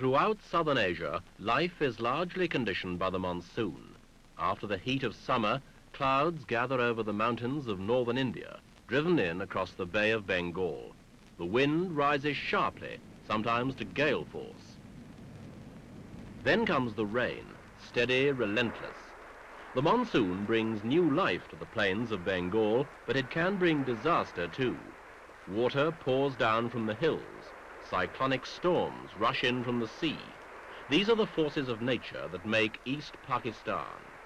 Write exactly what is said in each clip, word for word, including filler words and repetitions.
Throughout southern Asia, life is largely conditioned by the monsoon. After the heat of summer, clouds gather over the mountains of northern India, driven in across the Bay of Bengal. The wind rises sharply, sometimes to gale force. Then comes the rain, steady, relentless. The monsoon brings new life to the plains of Bengal, but it can bring disaster too. Water pours down from the hills. Cyclonic storms rush in from the sea. These are the forces of nature that make East Pakistan.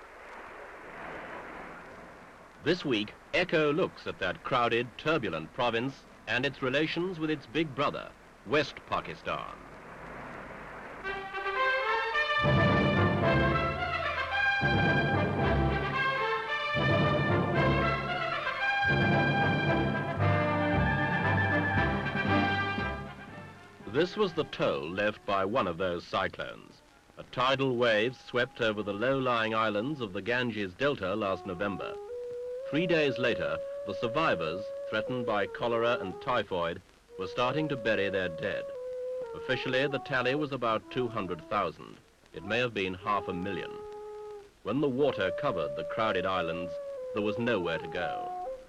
This week, Echo looks at that crowded, turbulent province and its relations with its big brother, West Pakistan. This was the toll left by one of those cyclones. A tidal wave swept over the low-lying islands of the Ganges Delta last November. Three days later, the survivors, threatened by cholera and typhoid, were starting to bury their dead. Officially, the tally was about two hundred thousand. It may have been half a million. When the water covered the crowded islands, there was nowhere to go.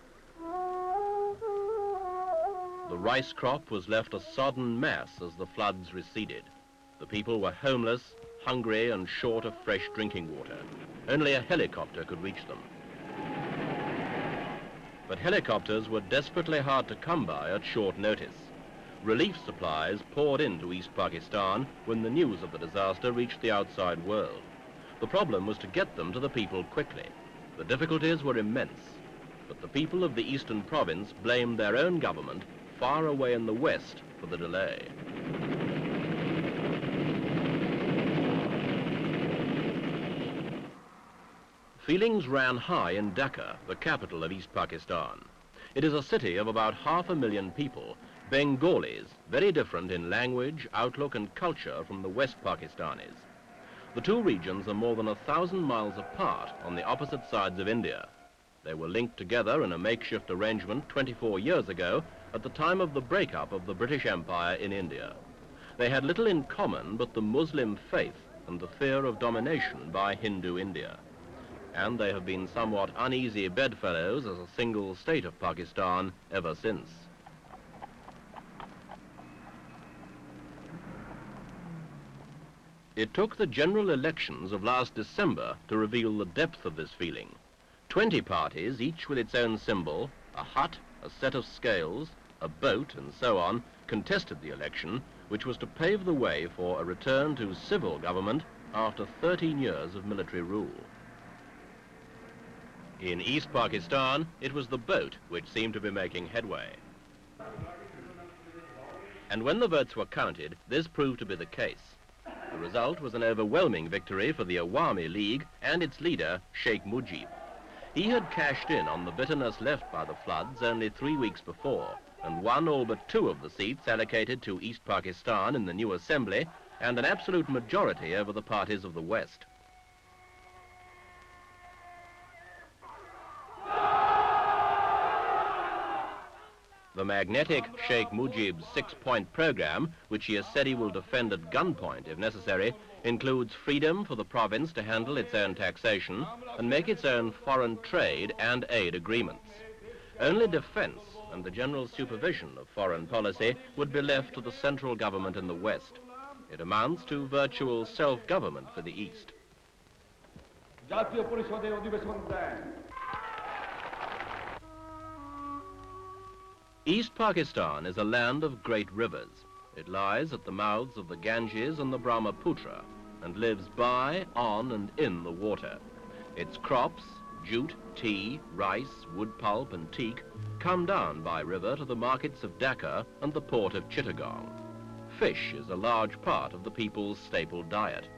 The rice crop was left a sodden mass as the floods receded. The people were homeless, hungry, and short of fresh drinking water. Only a helicopter could reach them. But helicopters were desperately hard to come by at short notice. Relief supplies poured into East Pakistan when the news of the disaster reached the outside world. The problem was to get them to the people quickly. The difficulties were immense, but the people of the eastern province blamed their own government far away in the west for the delay. Feelings ran high in Dhaka, the capital of East Pakistan. It is a city of about half a million people, Bengalis, very different in language, outlook and culture from the West Pakistanis. The two regions are more than a thousand miles apart on the opposite sides of India. They were linked together in a makeshift arrangement twenty-four years ago at the time of the breakup of the British Empire in India. They had little in common but the Muslim faith and the fear of domination by Hindu India. And they have been somewhat uneasy bedfellows as a single state of Pakistan ever since. It took the general elections of last December to reveal the depth of this feeling. Twenty parties, each with its own symbol, a hut, a set of scales, a boat, and so on, contested the election, which was to pave the way for a return to civil government after thirteen years of military rule. In East Pakistan, it was the boat which seemed to be making headway. And when the votes were counted, this proved to be the case. The result was an overwhelming victory for the Awami League and its leader, Sheikh Mujib. He had cashed in on the bitterness left by the floods only three weeks before and won all but two of the seats allocated to East Pakistan in the new assembly and an absolute majority over the parties of the West. The magnetic Sheikh Mujib's six-point program, which he has said he will defend at gunpoint if necessary, includes freedom for the province to handle its own taxation and make its own foreign trade and aid agreements. Only defense and the general supervision of foreign policy would be left to the central government in the West. It amounts to virtual self-government for the East. East Pakistan is a land of great rivers. It lies at the mouths of the Ganges and the Brahmaputra and lives by, on and in the water. Its crops, jute, tea, rice, wood pulp and teak, come down by river to the markets of Dhaka and the port of Chittagong. Fish is a large part of the people's staple diet.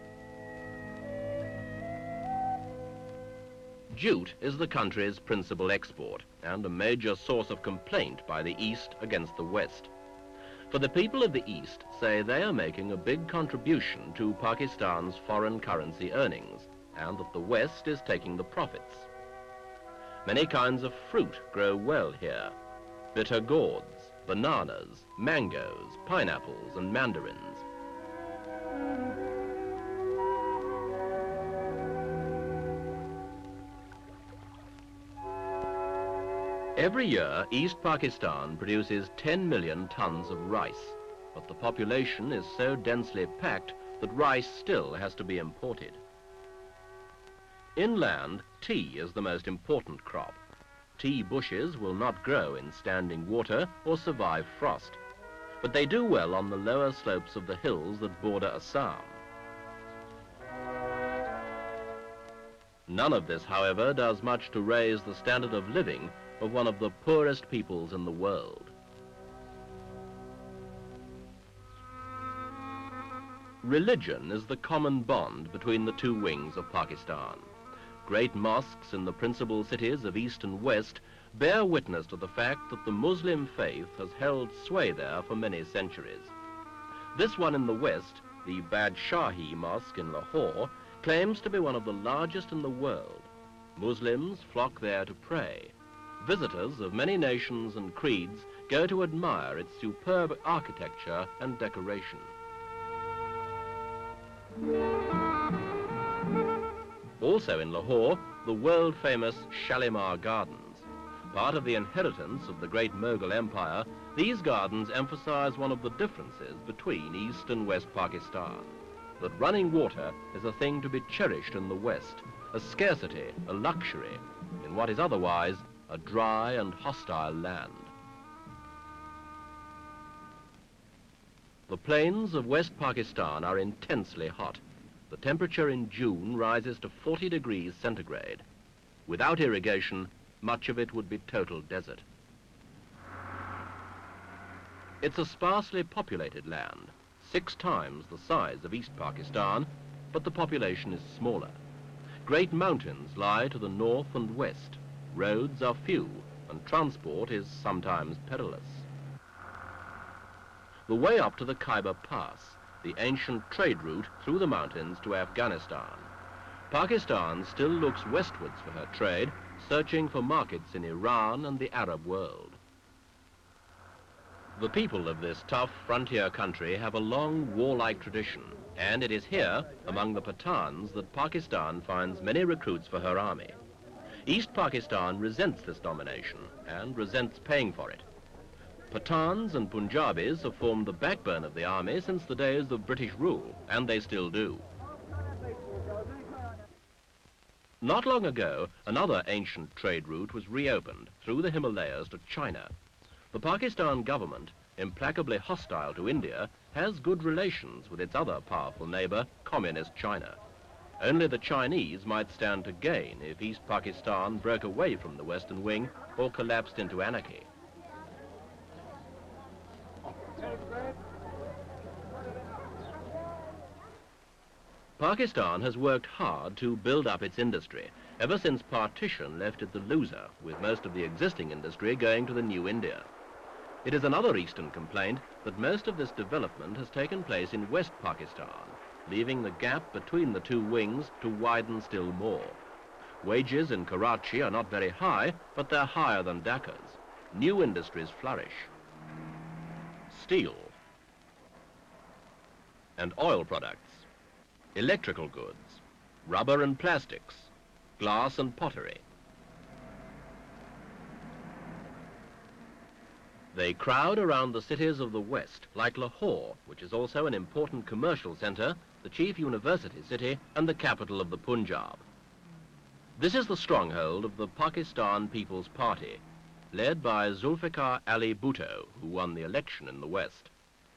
Jute is the country's principal export and a major source of complaint by the East against the West. For the people of the East say they are making a big contribution to Pakistan's foreign currency earnings and that the West is taking the profits. Many kinds of fruit grow well here. Bitter gourds, bananas, mangoes, pineapples and mandarins. Every year, East Pakistan produces ten million tons of rice, but the population is so densely packed that rice still has to be imported. Inland, tea is the most important crop. Tea bushes will not grow in standing water or survive frost, but they do well on the lower slopes of the hills that border Assam. None of this, however, does much to raise the standard of living of one of the poorest peoples in the world. Religion is the common bond between the two wings of Pakistan. Great mosques in the principal cities of East and West bear witness to the fact that the Muslim faith has held sway there for many centuries. This one in the West, the Badshahi Mosque in Lahore, claims to be one of the largest in the world. Muslims flock there to pray. Visitors of many nations and creeds go to admire its superb architecture and decoration. Also in Lahore, the world-famous Shalimar Gardens. Part of the inheritance of the great Mughal Empire, these gardens emphasize one of the differences between East and West Pakistan. That running water is a thing to be cherished in the West, a scarcity, a luxury, in what is otherwise a dry and hostile land. The plains of West Pakistan are intensely hot. The temperature in June rises to forty degrees centigrade. Without irrigation, much of it would be total desert. It's a sparsely populated land, six times the size of East Pakistan, but the population is smaller. Great mountains lie to the north and west. Roads are few, and transport is sometimes perilous. The way up to the Khyber Pass, the ancient trade route through the mountains to Afghanistan. Pakistan still looks westwards for her trade, searching for markets in Iran and the Arab world. The people of this tough frontier country have a long warlike tradition, and it is here, among the Pathans, that Pakistan finds many recruits for her army. East Pakistan resents this domination and resents paying for it. Pathans and Punjabis have formed the backbone of the army since the days of British rule, and they still do. Not long ago, another ancient trade route was reopened through the Himalayas to China. The Pakistan government, implacably hostile to India, has good relations with its other powerful neighbor, Communist China. Only the Chinese might stand to gain if East Pakistan broke away from the Western Wing or collapsed into anarchy. Pakistan has worked hard to build up its industry, ever since partition left it the loser, with most of the existing industry going to the new India. It is another eastern complaint that most of this development has taken place in West Pakistan, leaving the gap between the two wings to widen still more. Wages in Karachi are not very high, but they're higher than Dhaka's. New industries flourish. Steel and oil products, electrical goods, rubber and plastics, glass and pottery. They crowd around the cities of the West, like Lahore, which is also an important commercial centre, the chief university city, and the capital of the Punjab. This is the stronghold of the Pakistan People's Party, led by Zulfikar Ali Bhutto, who won the election in the West.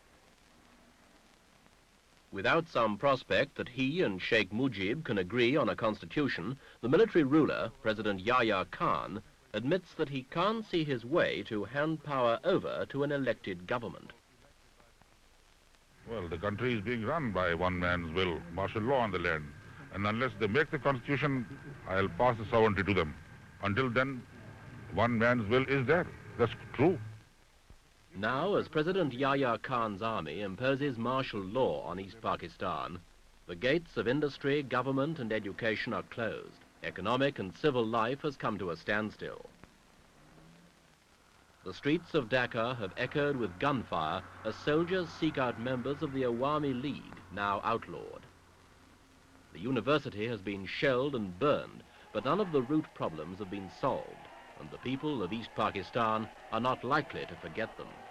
Without some prospect that he and Sheikh Mujib can agree on a constitution, the military ruler, President Yahya Khan, admits that he can't see his way to hand power over to an elected government. Well, the country is being run by one man's will, martial law on the land. And unless they make the constitution, I'll pass the sovereignty to them. Until then, one man's will is there. That's true. Now, as President Yahya Khan's army imposes martial law on East Pakistan, the gates of industry, government and education are closed. Economic and civil life has come to a standstill. The streets of Dhaka have echoed with gunfire as soldiers seek out members of the Awami League, now outlawed. The university has been shelled and burned, but none of the root problems have been solved, and the people of East Pakistan are not likely to forget them.